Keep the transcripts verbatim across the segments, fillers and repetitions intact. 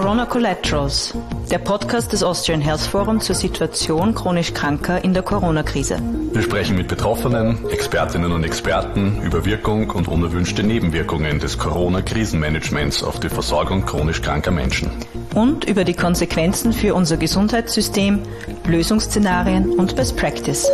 Corona Collaterals, der Podcast des Austrian Health Forum zur Situation chronisch Kranker in der Corona-Krise. Wir sprechen mit Betroffenen, Expertinnen und Experten über Wirkung und unerwünschte Nebenwirkungen des Corona-Krisenmanagements auf die Versorgung chronisch kranker Menschen. Und über die Konsequenzen für unser Gesundheitssystem, Lösungsszenarien und Best Practice.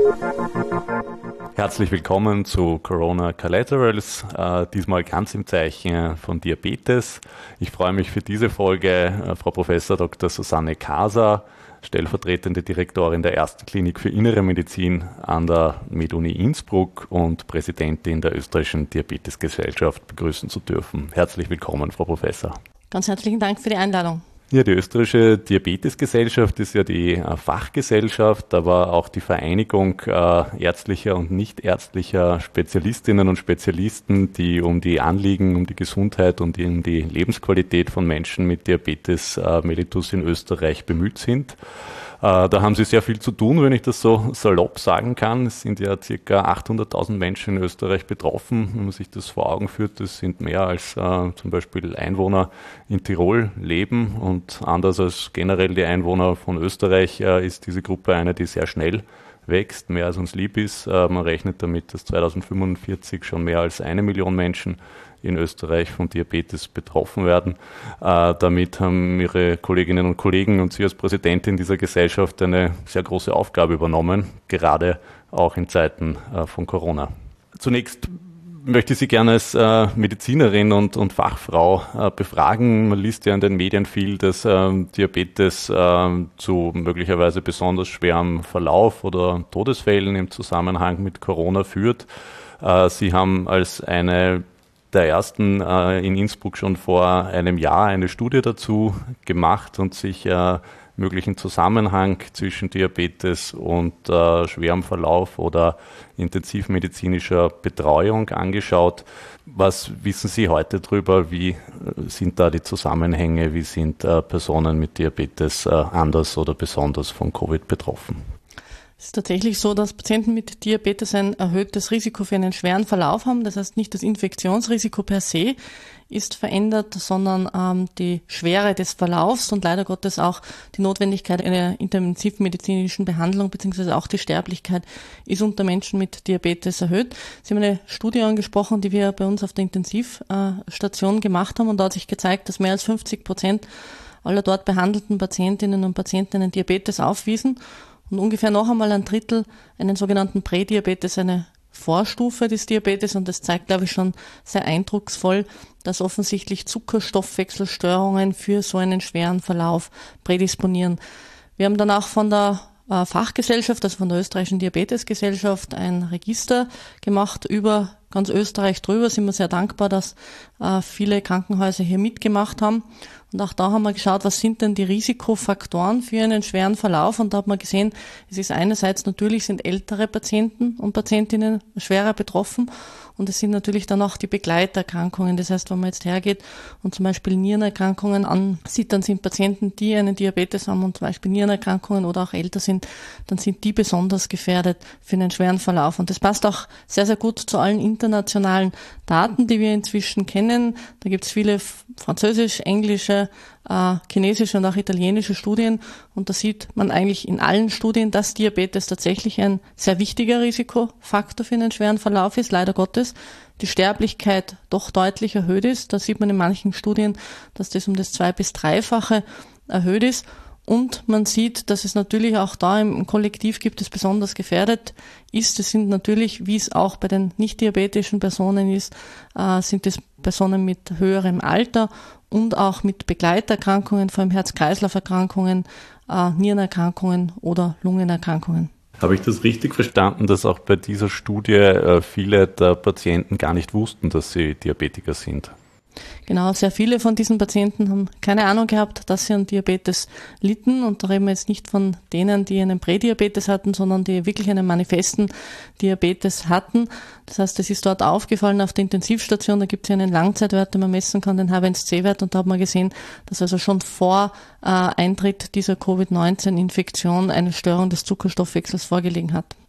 Herzlich willkommen zu Corona Collaterals, äh, diesmal ganz im Zeichen von Diabetes. Ich freue mich für diese Folge, äh, Frau Professor Doktor Susanne Kaser, stellvertretende Direktorin der Ersten Klinik für Innere Medizin an der MedUni Innsbruck und Präsidentin der Österreichischen Diabetesgesellschaft, begrüßen zu dürfen. Herzlich willkommen, Frau Professor. Ganz herzlichen Dank für die Einladung. Ja, die Österreichische Diabetesgesellschaft ist ja die äh, Fachgesellschaft, aber auch die Vereinigung äh, ärztlicher und nichtärztlicher Spezialistinnen und Spezialisten, die um die Anliegen, um die Gesundheit und um die Lebensqualität von Menschen mit Diabetes äh, mellitus in Österreich bemüht sind. Äh, da haben sie sehr viel zu tun, wenn ich das so salopp sagen kann. Es sind ja circa achthunderttausend Menschen in Österreich betroffen. Wenn man sich das vor Augen führt, das sind mehr als äh, zum Beispiel Einwohner in Tirol leben. Und anders als generell die Einwohner von Österreich äh, ist diese Gruppe eine, die sehr schnell wächst, mehr als uns lieb ist. Äh, man rechnet damit, dass zweitausendfünfundvierzig schon mehr als eine Million Menschen in Österreich von Diabetes betroffen werden. Äh, damit haben Ihre Kolleginnen und Kollegen und Sie als Präsidentin dieser Gesellschaft eine sehr große Aufgabe übernommen, gerade auch in Zeiten äh, von Corona. Zunächst möchte ich Sie gerne als äh, Medizinerin und, und Fachfrau äh, befragen. Man liest ja in den Medien viel, dass äh, Diabetes äh, zu möglicherweise besonders schwerem Verlauf oder Todesfällen im Zusammenhang mit Corona führt. Äh, Sie haben als eine der ersten äh, in Innsbruck schon vor einem Jahr eine Studie dazu gemacht und sich äh, möglichen Zusammenhang zwischen Diabetes und äh, schwerem Verlauf oder intensivmedizinischer Betreuung angeschaut. Was wissen Sie heute darüber? Wie äh, sind da die Zusammenhänge? Wie sind äh, Personen mit Diabetes äh, anders oder besonders von Covid betroffen? Es ist tatsächlich so, dass Patienten mit Diabetes ein erhöhtes Risiko für einen schweren Verlauf haben. Das heißt, nicht das Infektionsrisiko per se ist verändert, sondern ähm, die Schwere des Verlaufs und leider Gottes auch die Notwendigkeit einer intensivmedizinischen Behandlung beziehungsweise auch die Sterblichkeit ist unter Menschen mit Diabetes erhöht. Sie haben eine Studie angesprochen, die wir bei uns auf der Intensivstation gemacht haben und da hat sich gezeigt, dass mehr als fünfzig Prozent aller dort behandelten Patientinnen und Patienten einen Diabetes aufwiesen. Und ungefähr noch einmal ein Drittel einen sogenannten Prädiabetes, eine Vorstufe des Diabetes. Und das zeigt, glaube ich, schon sehr eindrucksvoll, dass offensichtlich Zuckerstoffwechselstörungen für so einen schweren Verlauf prädisponieren. Wir haben dann auch von der äh, Fachgesellschaft, also von der Österreichischen Diabetesgesellschaft, ein Register gemacht über ganz Österreich drüber. Sind wir sehr dankbar, dass äh, viele Krankenhäuser hier mitgemacht haben. Und auch da haben wir geschaut, was sind denn die Risikofaktoren für einen schweren Verlauf? Und da hat man gesehen, es ist einerseits natürlich sind ältere Patienten und Patientinnen schwerer betroffen. Und es sind natürlich dann auch die Begleiterkrankungen. Das heißt, wenn man jetzt hergeht und zum Beispiel Nierenerkrankungen ansieht, dann sind Patienten, die einen Diabetes haben und zum Beispiel Nierenerkrankungen oder auch älter sind, dann sind die besonders gefährdet für einen schweren Verlauf. Und das passt auch sehr, sehr gut zu allen internationalen Daten, die wir inzwischen kennen. Da gibt es viele französisch, englische, äh, chinesische und auch italienische Studien. Und da sieht man eigentlich in allen Studien, dass Diabetes tatsächlich ein sehr wichtiger Risikofaktor für einen schweren Verlauf ist, leider Gottes. Die Sterblichkeit doch deutlich erhöht ist. Da sieht man in manchen Studien, dass das um das zwei- bis dreifache erhöht ist. Und man sieht, dass es natürlich auch da im Kollektiv gibt, es besonders gefährdet ist. Es sind natürlich, wie es auch bei den nicht-diabetischen Personen ist, äh, sind es Personen mit höherem Alter und auch mit Begleiterkrankungen, vor allem Herz-Kreislauf-Erkrankungen, äh, Nierenerkrankungen oder Lungenerkrankungen. Habe ich das richtig verstanden, dass auch bei dieser Studie äh, viele der Patienten gar nicht wussten, dass sie Diabetiker sind? Genau, sehr viele von diesen Patienten haben keine Ahnung gehabt, dass sie an Diabetes litten. Und da reden wir jetzt nicht von denen, die einen Prädiabetes hatten, sondern die wirklich einen manifesten Diabetes hatten. Das heißt, es ist dort aufgefallen auf der Intensivstation, da gibt es ja einen Langzeitwert, den man messen kann, den H b A C C-Wert. Und da hat man gesehen, dass also schon vor äh, Eintritt dieser Covid neunzehn Infektion eine Störung des Zuckerstoffwechsels vorgelegen hat.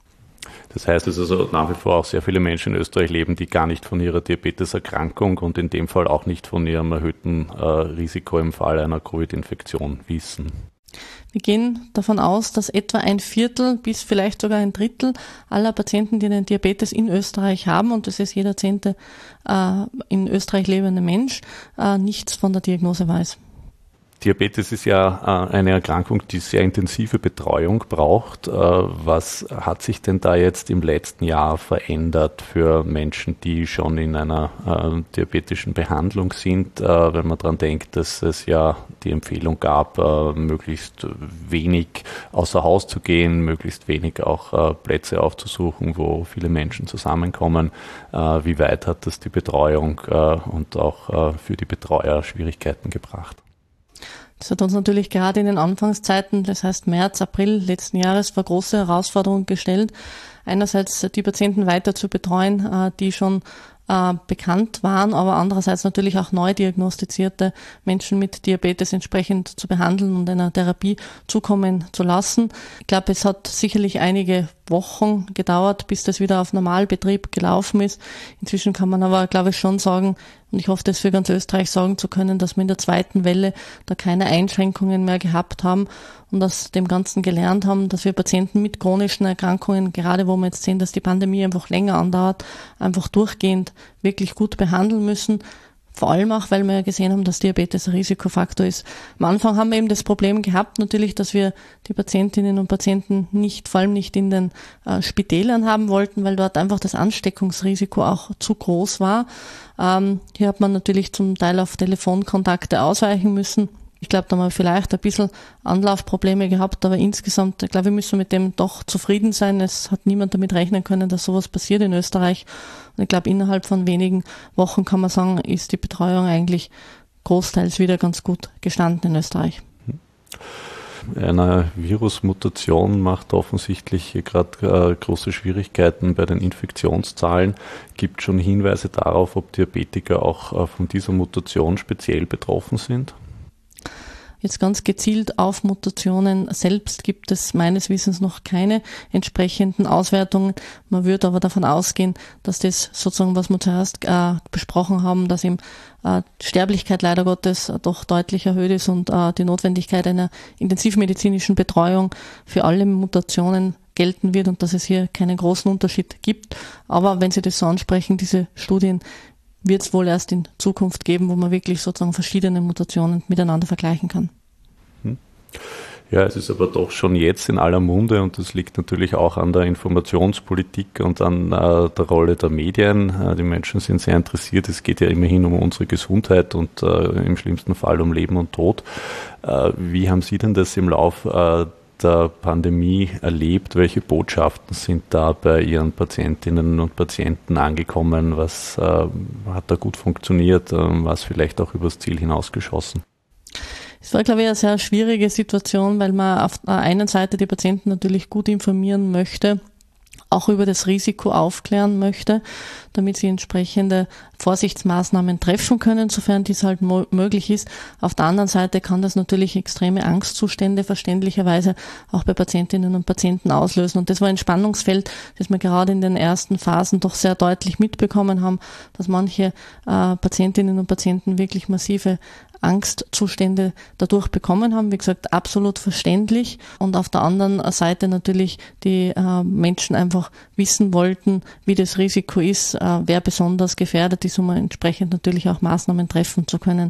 Das heißt, es ist also nach wie vor auch sehr viele Menschen in Österreich leben, die gar nicht von ihrer Diabeteserkrankung und in dem Fall auch nicht von ihrem erhöhten äh, Risiko im Fall einer Covid-Infektion wissen. Wir gehen davon aus, dass etwa ein Viertel bis vielleicht sogar ein Drittel aller Patienten, die einen Diabetes in Österreich haben, und das ist jeder zehnte äh, in Österreich lebende Mensch, äh, nichts von der Diagnose weiß. Diabetes ist ja äh, eine Erkrankung, die sehr intensive Betreuung braucht. Äh, was hat sich denn da jetzt im letzten Jahr verändert für Menschen, die schon in einer äh, diabetischen Behandlung sind, äh, wenn man daran denkt, dass es ja die Empfehlung gab, äh, möglichst wenig außer Haus zu gehen, möglichst wenig auch äh, Plätze aufzusuchen, wo viele Menschen zusammenkommen. Äh, wie weit hat das die Betreuung äh, und auch äh, für die Betreuer Schwierigkeiten gebracht? Das hat uns natürlich gerade in den Anfangszeiten, das heißt März, April letzten Jahres, vor große Herausforderungen gestellt. Einerseits die Patienten weiter zu betreuen, die schon äh, bekannt waren, aber andererseits natürlich auch neu diagnostizierte Menschen mit Diabetes entsprechend zu behandeln und einer Therapie zukommen zu lassen. Ich glaube, es hat sicherlich einige Wochen gedauert, bis das wieder auf Normalbetrieb gelaufen ist. Inzwischen kann man aber, glaube ich, schon sagen, und ich hoffe, das für ganz Österreich sagen zu können, dass wir in der zweiten Welle da keine Einschränkungen mehr gehabt haben und aus dem Ganzen gelernt haben, dass wir Patienten mit chronischen Erkrankungen, gerade wo wir jetzt sehen, dass die Pandemie einfach länger andauert, einfach durchgehend wirklich gut behandeln müssen. Vor allem auch, weil wir ja gesehen haben, dass Diabetes ein Risikofaktor ist. Am Anfang haben wir eben das Problem gehabt, natürlich, dass wir die Patientinnen und Patienten nicht, vor allem nicht in den äh, Spitälern haben wollten, weil dort einfach das Ansteckungsrisiko auch zu groß war. Ähm, hier hat man natürlich zum Teil auf Telefonkontakte ausweichen müssen. Ich glaube, da haben wir vielleicht ein bisschen Anlaufprobleme gehabt, aber insgesamt, ich glaube, wir müssen mit dem doch zufrieden sein. Es hat niemand damit rechnen können, dass sowas passiert in Österreich. Und ich glaube, innerhalb von wenigen Wochen kann man sagen, ist die Betreuung eigentlich großteils wieder ganz gut gestanden in Österreich. Eine Virusmutation macht offensichtlich gerade äh, große Schwierigkeiten bei den Infektionszahlen. Gibt es schon Hinweise darauf, ob Diabetiker auch äh, von dieser Mutation speziell betroffen sind? Jetzt ganz gezielt auf Mutationen selbst gibt es meines Wissens noch keine entsprechenden Auswertungen. Man würde aber davon ausgehen, dass das sozusagen, was wir zuerst äh, besprochen haben, dass eben äh, Sterblichkeit leider Gottes äh, doch deutlich erhöht ist und äh, die Notwendigkeit einer intensivmedizinischen Betreuung für alle Mutationen gelten wird und dass es hier keinen großen Unterschied gibt. Aber wenn Sie das so ansprechen, diese Studien wird es wohl erst in Zukunft geben, wo man wirklich sozusagen verschiedene Mutationen miteinander vergleichen kann. Ja, es ist aber doch schon jetzt in aller Munde und das liegt natürlich auch an der Informationspolitik und an äh, der Rolle der Medien. Äh, die Menschen sind sehr interessiert. Es geht ja immerhin um unsere Gesundheit und äh, im schlimmsten Fall um Leben und Tod. Äh, wie haben Sie denn das im Lauf äh, der Pandemie erlebt? Welche Botschaften sind da bei Ihren Patientinnen und Patienten angekommen? Was äh, hat da gut funktioniert? Äh, was vielleicht auch übers Ziel hinausgeschossen? Es war, glaube ich, eine sehr schwierige Situation, weil man auf der einen Seite die Patienten natürlich gut informieren möchte, auch über das Risiko aufklären möchte, damit sie entsprechende Vorsichtsmaßnahmen treffen können, sofern dies halt mo- möglich ist. Auf der anderen Seite kann das natürlich extreme Angstzustände verständlicherweise auch bei Patientinnen und Patienten auslösen. Und das war ein Spannungsfeld, das wir gerade in den ersten Phasen doch sehr deutlich mitbekommen haben, dass manche äh, Patientinnen und Patienten wirklich massive Angstzustände dadurch bekommen haben. Wie gesagt, absolut verständlich. Und auf der anderen Seite natürlich die äh, Menschen einfach wissen wollten, wie das Risiko ist, äh, wer besonders gefährdet ist, um entsprechend natürlich auch Maßnahmen treffen zu können.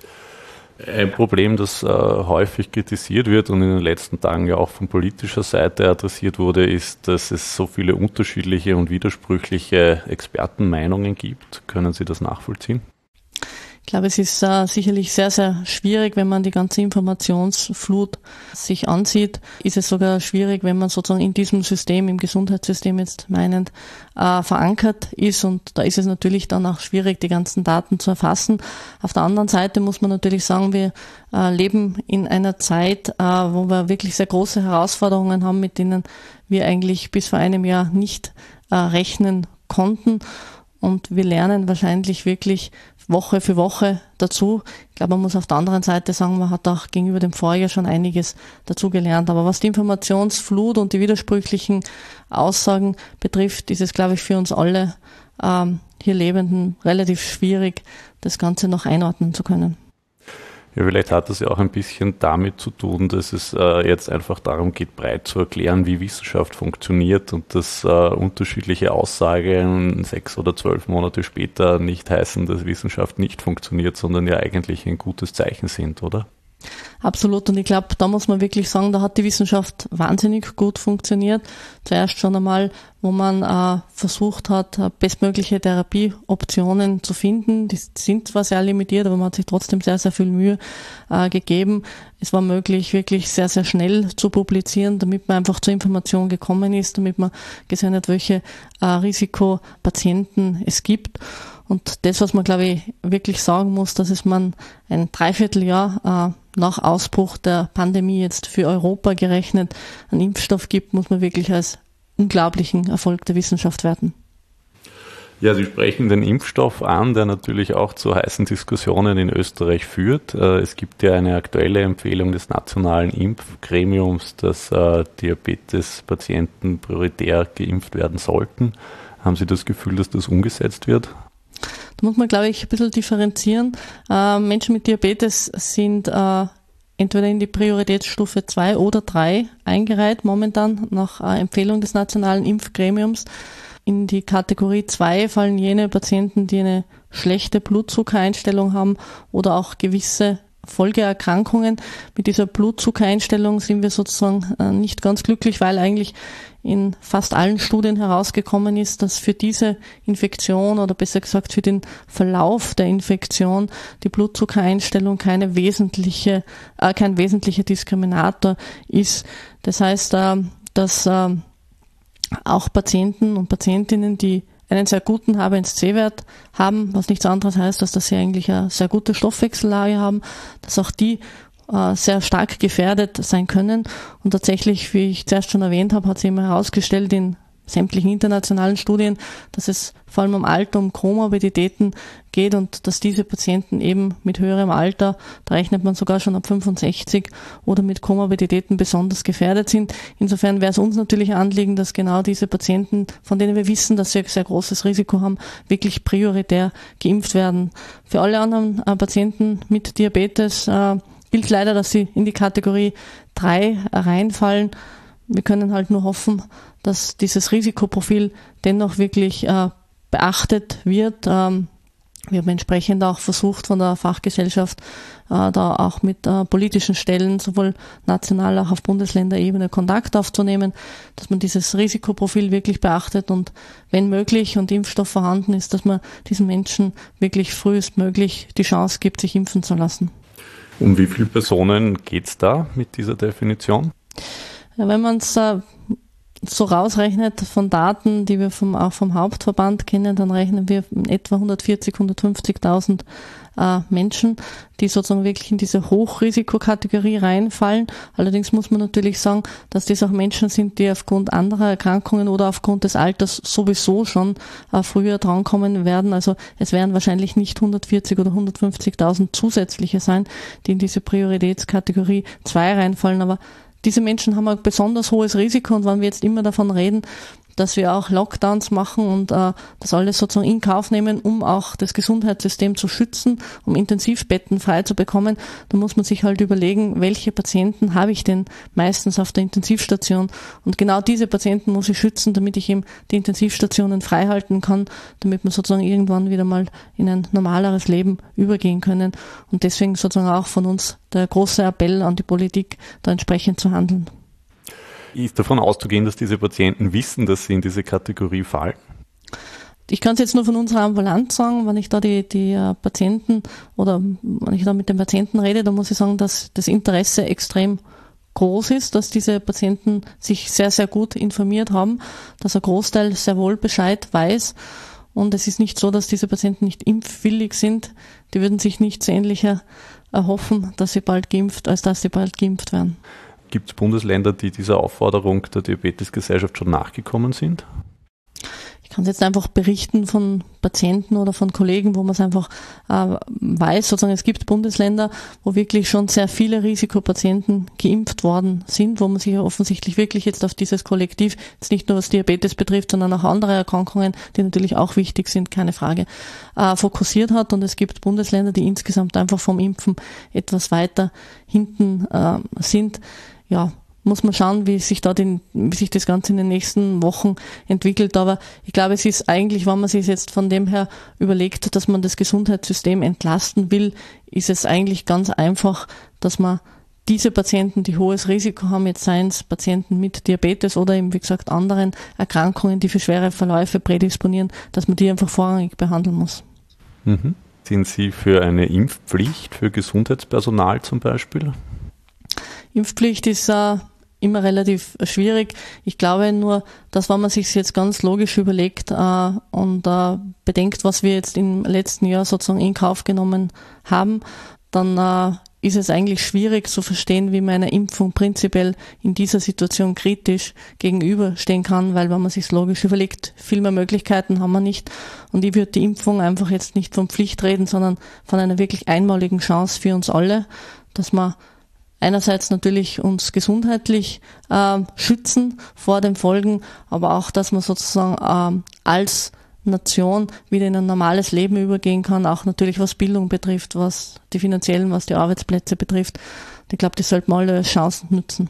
Ein Problem, das äh, häufig kritisiert wird und in den letzten Tagen ja auch von politischer Seite adressiert wurde, ist, dass es so viele unterschiedliche und widersprüchliche Expertenmeinungen gibt. Können Sie das nachvollziehen? Ich glaube, es ist äh, sicherlich sehr, sehr schwierig, wenn man die ganze Informationsflut sich ansieht. Ist es sogar schwierig, wenn man sozusagen in diesem System, im Gesundheitssystem jetzt meinend, äh, verankert ist. Und da ist es natürlich dann auch schwierig, die ganzen Daten zu erfassen. Auf der anderen Seite muss man natürlich sagen, wir äh, leben in einer Zeit, äh, wo wir wirklich sehr große Herausforderungen haben, mit denen wir eigentlich bis vor einem Jahr nicht äh, rechnen konnten. Und wir lernen wahrscheinlich wirklich Woche für Woche dazu. Ich glaube, man muss auf der anderen Seite sagen, man hat auch gegenüber dem Vorjahr schon einiges dazu gelernt. Aber was die Informationsflut und die widersprüchlichen Aussagen betrifft, ist es, glaube ich, für uns alle ähm, hier Lebenden relativ schwierig, das Ganze noch einordnen zu können. Ja, vielleicht hat das ja auch ein bisschen damit zu tun, dass es äh, jetzt einfach darum geht, breit zu erklären, wie Wissenschaft funktioniert und dass äh, unterschiedliche Aussagen sechs oder zwölf Monate später nicht heißen, dass Wissenschaft nicht funktioniert, sondern ja eigentlich ein gutes Zeichen sind, oder? Absolut, und ich glaube, da muss man wirklich sagen, da hat die Wissenschaft wahnsinnig gut funktioniert. Zuerst schon einmal, wo man äh, versucht hat, bestmögliche Therapieoptionen zu finden. Die sind zwar sehr limitiert, aber man hat sich trotzdem sehr, sehr viel Mühe äh, gegeben. Es war möglich, wirklich sehr, sehr schnell zu publizieren, damit man einfach zur Information gekommen ist, damit man gesehen hat, welche äh, Risikopatienten es gibt. Und das, was man, glaube ich, wirklich sagen muss, dass es man ein Dreivierteljahr äh, nach Ausbruch der Pandemie jetzt für Europa gerechnet einen Impfstoff gibt, muss man wirklich als unglaublichen Erfolg der Wissenschaft werten. Ja, Sie sprechen den Impfstoff an, der natürlich auch zu heißen Diskussionen in Österreich führt. Es gibt ja eine aktuelle Empfehlung des Nationalen Impfgremiums, dass äh, Diabetespatienten prioritär geimpft werden sollten. Haben Sie das Gefühl, dass das umgesetzt wird? Da muss man, glaube ich, ein bisschen differenzieren. Äh, Menschen mit Diabetes sind äh, entweder in die Prioritätsstufe zwei oder drei eingereiht, momentan nach äh, Empfehlung des Nationalen Impfgremiums. In die Kategorie zwei fallen jene Patienten, die eine schlechte Blutzuckereinstellung haben oder auch gewisse Folgeerkrankungen. Mit dieser Blutzuckereinstellung sind wir sozusagen äh, nicht ganz glücklich, weil eigentlich in fast allen Studien herausgekommen ist, dass für diese Infektion oder besser gesagt für den Verlauf der Infektion die Blutzuckereinstellung keine wesentliche, äh, kein wesentlicher Diskriminator ist. Das heißt, äh, dass äh, auch Patienten und Patientinnen, die einen sehr guten H b eins C-Wert haben, was nichts anderes heißt, als dass sie eigentlich eine sehr gute Stoffwechsellage haben, dass auch die äh, sehr stark gefährdet sein können. Und tatsächlich, wie ich zuerst schon erwähnt habe, hat sich immer herausgestellt in sämtlichen internationalen Studien, dass es vor allem um Alter, um Komorbiditäten geht und dass diese Patienten eben mit höherem Alter, da rechnet man sogar schon ab fünfundsechzig, oder mit Komorbiditäten besonders gefährdet sind. Insofern wäre es uns natürlich ein Anliegen, dass genau diese Patienten, von denen wir wissen, dass sie ein sehr großes Risiko haben, wirklich prioritär geimpft werden. Für alle anderen äh, Patienten mit Diabetes äh, gilt leider, dass sie in die Kategorie drei reinfallen. Wir können halt nur hoffen, dass dieses Risikoprofil dennoch wirklich äh, beachtet wird. Ähm, wir haben entsprechend auch versucht, von der Fachgesellschaft äh, da auch mit äh, politischen Stellen, sowohl national als auch auf Bundesländerebene, Kontakt aufzunehmen, dass man dieses Risikoprofil wirklich beachtet und wenn möglich und Impfstoff vorhanden ist, dass man diesen Menschen wirklich frühestmöglich die Chance gibt, sich impfen zu lassen. Um wie viele Personen geht es da mit dieser Definition? Ja, wenn man es äh, so rausrechnet von Daten, die wir vom, auch vom Hauptverband kennen, dann rechnen wir etwa hundertvierzig, hundertfünfzigtausend äh, Menschen, die sozusagen wirklich in diese Hochrisikokategorie reinfallen. Allerdings muss man natürlich sagen, dass das auch Menschen sind, die aufgrund anderer Erkrankungen oder aufgrund des Alters sowieso schon äh, früher drankommen werden. Also es werden wahrscheinlich nicht hundertvierzig oder hundertfünfzigtausend zusätzliche sein, die in diese Prioritätskategorie zwei reinfallen, aber diese Menschen haben ein besonders hohes Risiko und wenn wir jetzt immer davon reden, dass wir auch Lockdowns machen und äh, das alles sozusagen in Kauf nehmen, um auch das Gesundheitssystem zu schützen, um Intensivbetten frei zu bekommen, dann muss man sich halt überlegen, welche Patienten habe ich denn meistens auf der Intensivstation und genau diese Patienten muss ich schützen, damit ich eben die Intensivstationen frei halten kann, damit wir sozusagen irgendwann wieder mal in ein normaleres Leben übergehen können und deswegen sozusagen auch von uns der große Appell an die Politik, da entsprechend zu handeln. Ist davon auszugehen, dass diese Patienten wissen, dass sie in diese Kategorie fallen? Ich kann es jetzt nur von unserer Ambulanz sagen, wenn ich da die, die Patienten oder wenn ich da mit den Patienten rede, dann muss ich sagen, dass das Interesse extrem groß ist, dass diese Patienten sich sehr, sehr gut informiert haben, dass ein Großteil sehr wohl Bescheid weiß und es ist nicht so, dass diese Patienten nicht impfwillig sind. Die würden sich nichts ähnlicher erhoffen, dass sie bald geimpft, als dass sie bald geimpft werden. Gibt es Bundesländer, die dieser Aufforderung der Diabetesgesellschaft schon nachgekommen sind? Ich Ich kann es jetzt einfach berichten von Patienten oder von Kollegen, wo man es einfach äh, weiß, sozusagen es gibt Bundesländer, wo wirklich schon sehr viele Risikopatienten geimpft worden sind, wo man sich ja offensichtlich wirklich jetzt auf dieses Kollektiv, jetzt nicht nur was Diabetes betrifft, sondern auch andere Erkrankungen, die natürlich auch wichtig sind, keine Frage, äh, fokussiert hat. Und es gibt Bundesländer, die insgesamt einfach vom Impfen etwas weiter hinten äh, sind. Ja, muss man schauen, wie sich da den, wie sich das Ganze in den nächsten Wochen entwickelt. Aber ich glaube, es ist eigentlich, wenn man sich jetzt von dem her überlegt, dass man das Gesundheitssystem entlasten will, ist es eigentlich ganz einfach, dass man diese Patienten, die hohes Risiko haben, jetzt seien es Patienten mit Diabetes oder eben, wie gesagt, anderen Erkrankungen, die für schwere Verläufe prädisponieren, dass man die einfach vorrangig behandeln muss. Mhm. Sind Sie für eine Impfpflicht für Gesundheitspersonal zum Beispiel? Impfpflicht ist äh, immer relativ schwierig. Ich glaube nur, dass wenn man sich jetzt ganz logisch überlegt äh, und äh, bedenkt, was wir jetzt im letzten Jahr sozusagen in Kauf genommen haben, dann äh, ist es eigentlich schwierig zu verstehen, wie man einer Impfung prinzipiell in dieser Situation kritisch gegenüberstehen kann, weil wenn man sich logisch überlegt, viel mehr Möglichkeiten haben wir nicht. Und ich würde die Impfung einfach jetzt nicht von Pflicht reden, sondern von einer wirklich einmaligen Chance für uns alle, dass man einerseits natürlich uns gesundheitlich äh, schützen vor den Folgen, aber auch, dass man sozusagen äh, als Nation wieder in ein normales Leben übergehen kann, auch natürlich was Bildung betrifft, was die finanziellen, was die Arbeitsplätze betrifft. Ich glaube, das sollten wir alle als Chancen nutzen.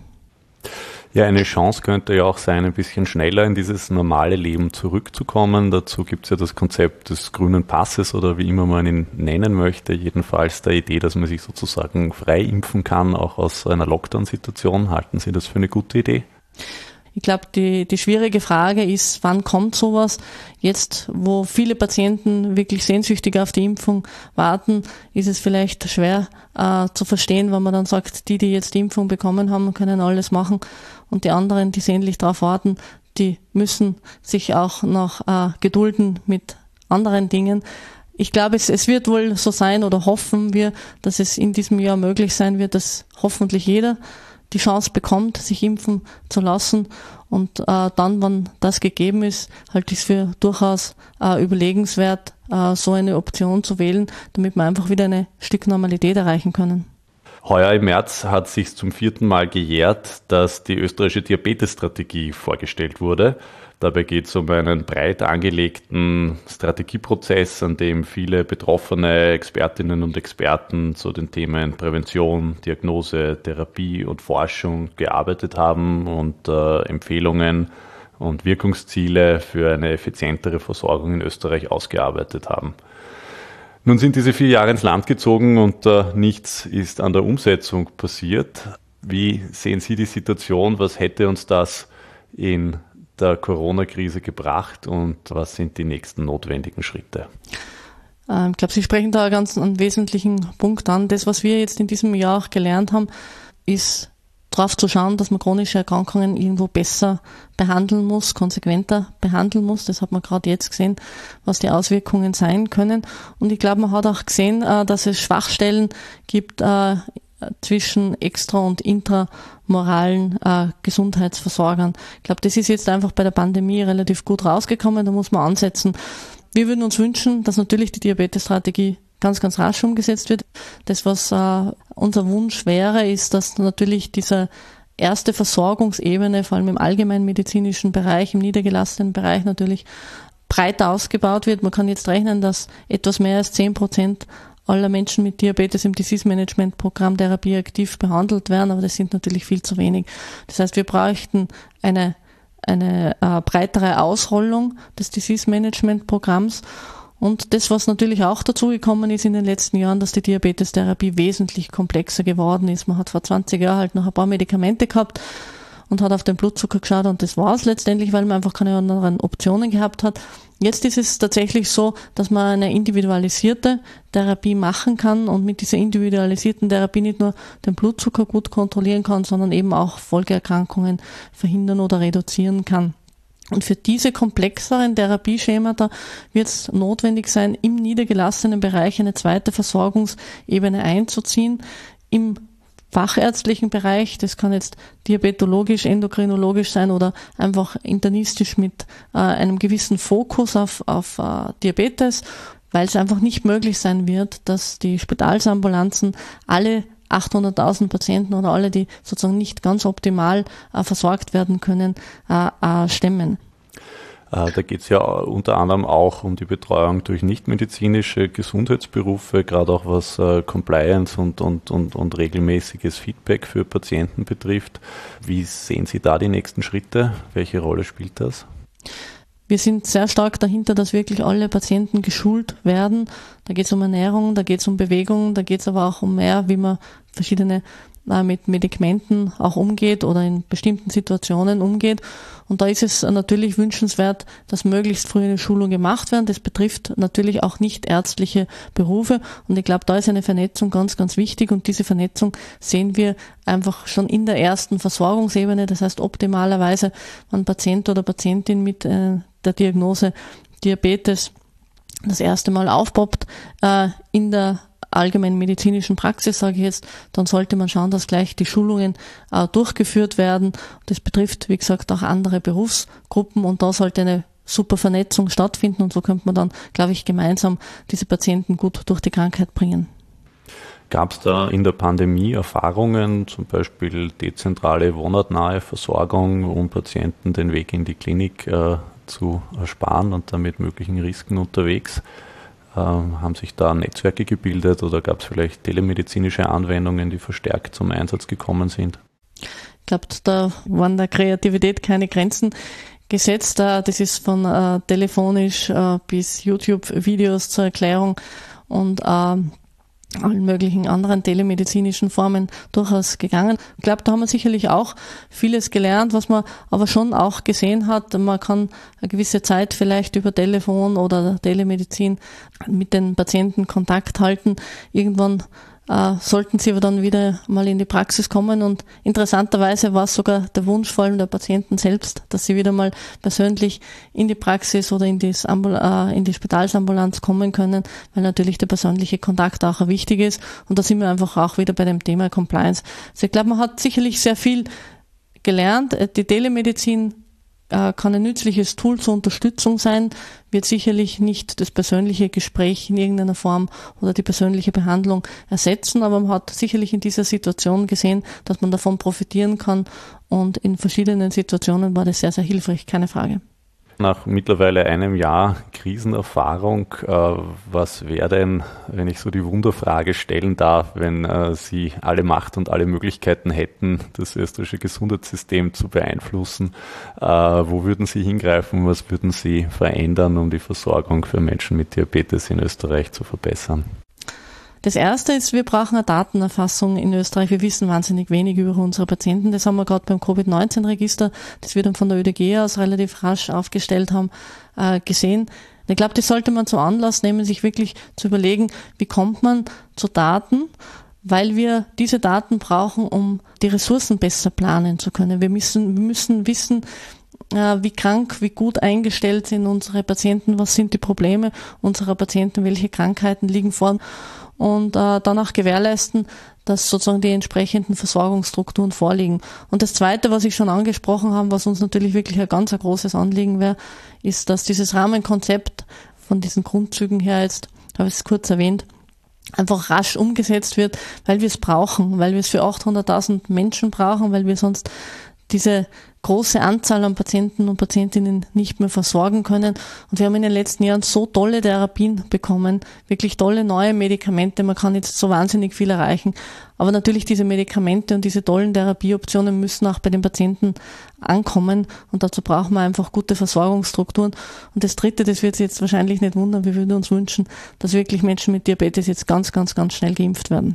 Ja, eine Chance könnte ja auch sein, ein bisschen schneller in dieses normale Leben zurückzukommen. Dazu gibt es ja das Konzept des grünen Passes oder wie immer man ihn nennen möchte. Jedenfalls der Idee, dass man sich sozusagen frei impfen kann, auch aus einer Lockdown-Situation. Halten Sie das für eine gute Idee? Ich glaube, die, die schwierige Frage ist, wann kommt sowas? Jetzt, wo viele Patienten wirklich sehnsüchtig auf die Impfung warten, ist es vielleicht schwer äh, zu verstehen, wenn man dann sagt, die, die jetzt die Impfung bekommen haben, können alles machen und die anderen, die sehnlich darauf warten, die müssen sich auch noch äh, gedulden mit anderen Dingen. Ich glaube, es, es wird wohl so sein oder hoffen wir, dass es in diesem Jahr möglich sein wird, dass hoffentlich jeder die Chance bekommt, sich impfen zu lassen und äh, dann, wenn das gegeben ist, halte ich es für durchaus äh, überlegenswert, äh, so eine Option zu wählen, damit wir einfach wieder eine Stück Normalität erreichen können. Heuer im März hat sich zum vierten Mal gejährt, dass die österreichische Diabetesstrategie vorgestellt wurde. Dabei geht es um einen breit angelegten Strategieprozess, an dem viele betroffene Expertinnen und Experten zu den Themen Prävention, Diagnose, Therapie und Forschung gearbeitet haben und äh, Empfehlungen und Wirkungsziele für eine effizientere Versorgung in Österreich ausgearbeitet haben. Nun sind diese vier Jahre ins Land gezogen und äh, nichts ist an der Umsetzung passiert. Wie sehen Sie die Situation? Was hätte uns das in der Corona-Krise gebracht und was sind die nächsten notwendigen Schritte? Ich glaube, Sie sprechen da ganz einen wesentlichen Punkt an. Das, was wir jetzt in diesem Jahr auch gelernt haben, ist darauf zu schauen, dass man chronische Erkrankungen irgendwo besser behandeln muss, konsequenter behandeln muss. Das hat man gerade jetzt gesehen, was die Auswirkungen sein können. Und ich glaube, man hat auch gesehen, dass es Schwachstellen gibt zwischen extra- und intramoralen äh, Gesundheitsversorgern. Ich glaube, das ist jetzt einfach bei der Pandemie relativ gut rausgekommen, da muss man ansetzen. Wir würden uns wünschen, dass natürlich die Diabetesstrategie ganz, ganz rasch umgesetzt wird. Das, was äh, unser Wunsch wäre, ist, dass natürlich diese erste Versorgungsebene, vor allem im allgemeinmedizinischen Bereich, im niedergelassenen Bereich natürlich breiter ausgebaut wird. Man kann jetzt rechnen, dass etwas mehr als zehn Prozent aller Menschen mit Diabetes im Disease-Management-Programm Therapie aktiv behandelt werden, aber das sind natürlich viel zu wenig. Das heißt, wir bräuchten eine, eine äh, breitere Ausrollung des Disease-Management-Programms. Und das, was natürlich auch dazugekommen ist in den letzten Jahren, dass die Diabetestherapie wesentlich komplexer geworden ist. Man hat vor zwanzig Jahren halt noch ein paar Medikamente gehabt und hat auf den Blutzucker geschaut und das war es letztendlich, weil man einfach keine anderen Optionen gehabt hat. Jetzt ist es tatsächlich so, dass man eine individualisierte Therapie machen kann und mit dieser individualisierten Therapie nicht nur den Blutzucker gut kontrollieren kann, sondern eben auch Folgeerkrankungen verhindern oder reduzieren kann. Und für diese komplexeren Therapieschemata wird es notwendig sein, im niedergelassenen Bereich eine zweite Versorgungsebene einzuziehen, im fachärztlichen Bereich, das kann jetzt diabetologisch, endokrinologisch sein oder einfach internistisch mit äh, einem gewissen Fokus auf, auf äh, Diabetes, weil es einfach nicht möglich sein wird, dass die Spitalsambulanzen alle achthunderttausend Patienten oder alle, die sozusagen nicht ganz optimal äh, versorgt werden können, äh, äh, stemmen. Da geht es ja unter anderem auch um die Betreuung durch nichtmedizinische Gesundheitsberufe, gerade auch was äh, Compliance und, und, und, und regelmäßiges Feedback für Patienten betrifft. Wie sehen Sie da die nächsten Schritte? Welche Rolle spielt das? Wir sind sehr stark dahinter, dass wirklich alle Patienten geschult werden. Da geht es um Ernährung, da geht es um Bewegung, da geht es aber auch um mehr, wie man verschiedene äh, mit Medikamenten auch umgeht oder in bestimmten Situationen umgeht. Und da ist es natürlich wünschenswert, dass möglichst früh eine Schulung gemacht werden. Das betrifft natürlich auch nicht ärztliche Berufe. Und ich glaube, da ist eine Vernetzung ganz, ganz wichtig. Und diese Vernetzung sehen wir einfach schon in der ersten Versorgungsebene. Das heißt, optimalerweise, wenn Patient oder Patientin mit äh, der Diagnose Diabetes das erste Mal aufpoppt, äh, in der allgemeinen medizinischen Praxis, sage ich jetzt, dann sollte man schauen, dass gleich die Schulungen äh, durchgeführt werden. Das betrifft, wie gesagt, auch andere Berufsgruppen und da sollte eine super Vernetzung stattfinden und so könnte man dann, glaube ich, gemeinsam diese Patienten gut durch die Krankheit bringen. Gab es da in der Pandemie Erfahrungen, zum Beispiel dezentrale wohnortnahe Versorgung, um Patienten den Weg in die Klinik äh, zu ersparen und damit möglichen Risiken unterwegs? Ähm, haben sich da Netzwerke gebildet oder gab es vielleicht telemedizinische Anwendungen, die verstärkt zum Einsatz gekommen sind? Ich glaube, da waren der Kreativität keine Grenzen gesetzt. Das ist von äh, telefonisch äh, bis YouTube-Videos zur Erklärung und äh, allen möglichen anderen telemedizinischen Formen durchaus gegangen. Ich glaube, da haben wir sicherlich auch vieles gelernt, was man aber schon auch gesehen hat. Man kann eine gewisse Zeit vielleicht über Telefon oder Telemedizin mit den Patienten Kontakt halten. Irgendwann äh, sollten sie aber dann wieder mal in die Praxis kommen und interessanterweise war es sogar der Wunsch vor allem der Patienten selbst, dass sie wieder mal persönlich in die Praxis oder in, das Ambul- äh, in die Spitalsambulanz kommen können, weil natürlich der persönliche Kontakt auch wichtig ist und da sind wir einfach auch wieder bei dem Thema Compliance. Also ich glaube, man hat sicherlich sehr viel gelernt. Die Telemedizin kann ein nützliches Tool zur Unterstützung sein, wird sicherlich nicht das persönliche Gespräch in irgendeiner Form oder die persönliche Behandlung ersetzen, aber man hat sicherlich in dieser Situation gesehen, dass man davon profitieren kann und in verschiedenen Situationen war das sehr, sehr hilfreich, keine Frage. Nach mittlerweile einem Jahr Krisenerfahrung, äh, was wäre denn, wenn ich so die Wunderfrage stellen darf, wenn äh, Sie alle Macht und alle Möglichkeiten hätten, das österreichische Gesundheitssystem zu beeinflussen, äh, wo würden Sie hingreifen, was würden Sie verändern, um die Versorgung für Menschen mit Diabetes in Österreich zu verbessern? Das erste ist, wir brauchen eine Datenerfassung in Österreich. Wir wissen wahnsinnig wenig über unsere Patienten. Das haben wir gerade beim Covid neunzehn Register, das wir dann von der ÖDG aus relativ rasch aufgestellt haben, äh, gesehen. Ich glaube, das sollte man zum Anlass nehmen, sich wirklich zu überlegen, wie kommt man zu Daten, weil wir diese Daten brauchen, um die Ressourcen besser planen zu können. Wir müssen, wir müssen wissen, wie krank, wie gut eingestellt sind unsere Patienten, was sind die Probleme unserer Patienten, welche Krankheiten liegen vor und äh, dann auch gewährleisten, dass sozusagen die entsprechenden Versorgungsstrukturen vorliegen. Und das Zweite, was ich schon angesprochen habe, was uns natürlich wirklich ein ganz ein großes Anliegen wäre, ist, dass dieses Rahmenkonzept von diesen Grundzügen her jetzt, habe ich es kurz erwähnt, einfach rasch umgesetzt wird, weil wir es brauchen, weil wir es für achthunderttausend Menschen brauchen, weil wir sonst diese große Anzahl an Patienten und Patientinnen nicht mehr versorgen können. Und wir haben in den letzten Jahren so tolle Therapien bekommen, wirklich tolle neue Medikamente. Man kann jetzt so wahnsinnig viel erreichen. Aber natürlich diese Medikamente und diese tollen Therapieoptionen müssen auch bei den Patienten ankommen. Und dazu brauchen wir einfach gute Versorgungsstrukturen. Und das Dritte, das wird Sie jetzt wahrscheinlich nicht wundern, wir würden uns wünschen, dass wirklich Menschen mit Diabetes jetzt ganz, ganz, ganz schnell geimpft werden.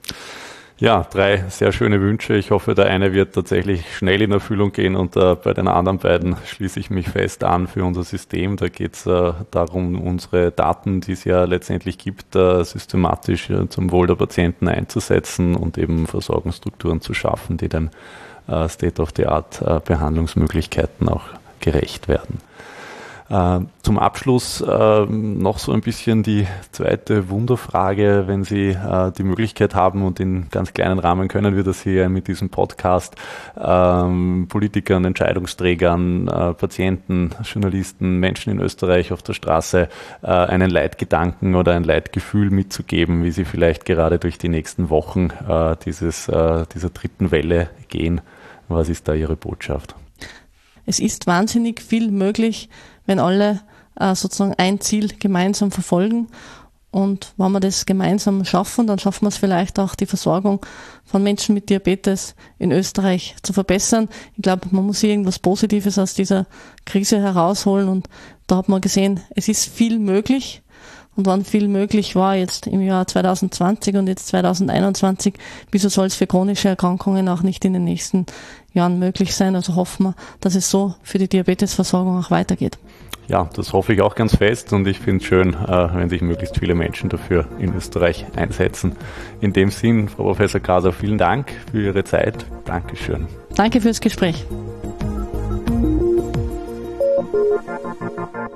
Ja, drei sehr schöne Wünsche. Ich hoffe, der eine wird tatsächlich schnell in Erfüllung gehen und äh, bei den anderen beiden schließe ich mich fest an für unser System. Da geht es äh, darum, unsere Daten, die es ja letztendlich gibt, äh, systematisch äh, zum Wohl der Patienten einzusetzen und eben Versorgungsstrukturen zu schaffen, die den äh, State-of-the-Art äh, Behandlungsmöglichkeiten auch gerecht werden. Zum Abschluss noch so ein bisschen die zweite Wunderfrage, wenn Sie die Möglichkeit haben, und in ganz kleinen Rahmen können wir das hier mit diesem Podcast Politikern, Entscheidungsträgern, Patienten, Journalisten, Menschen in Österreich auf der Straße einen Leitgedanken oder ein Leitgefühl mitzugeben, wie sie vielleicht gerade durch die nächsten Wochen dieses, dieser dritten Welle gehen. Was ist da Ihre Botschaft? Es ist wahnsinnig viel möglich, wenn alle äh, sozusagen ein Ziel gemeinsam verfolgen. Und wenn wir das gemeinsam schaffen, dann schaffen wir es vielleicht auch, die Versorgung von Menschen mit Diabetes in Österreich zu verbessern. Ich glaube, man muss irgendwas Positives aus dieser Krise herausholen. Und da hat man gesehen, es ist viel möglich. Und wann viel möglich war jetzt im Jahr zwanzig zwanzig und jetzt zwanzig einundzwanzig, wieso soll es für chronische Erkrankungen auch nicht in den nächsten Jahren möglich sein? Also hoffen wir, dass es so für die Diabetesversorgung auch weitergeht. Ja, das hoffe ich auch ganz fest, und ich finde es schön, wenn sich möglichst viele Menschen dafür in Österreich einsetzen. In dem Sinn, Frau Professor Graser, vielen Dank für Ihre Zeit. Dankeschön. Danke fürs Gespräch.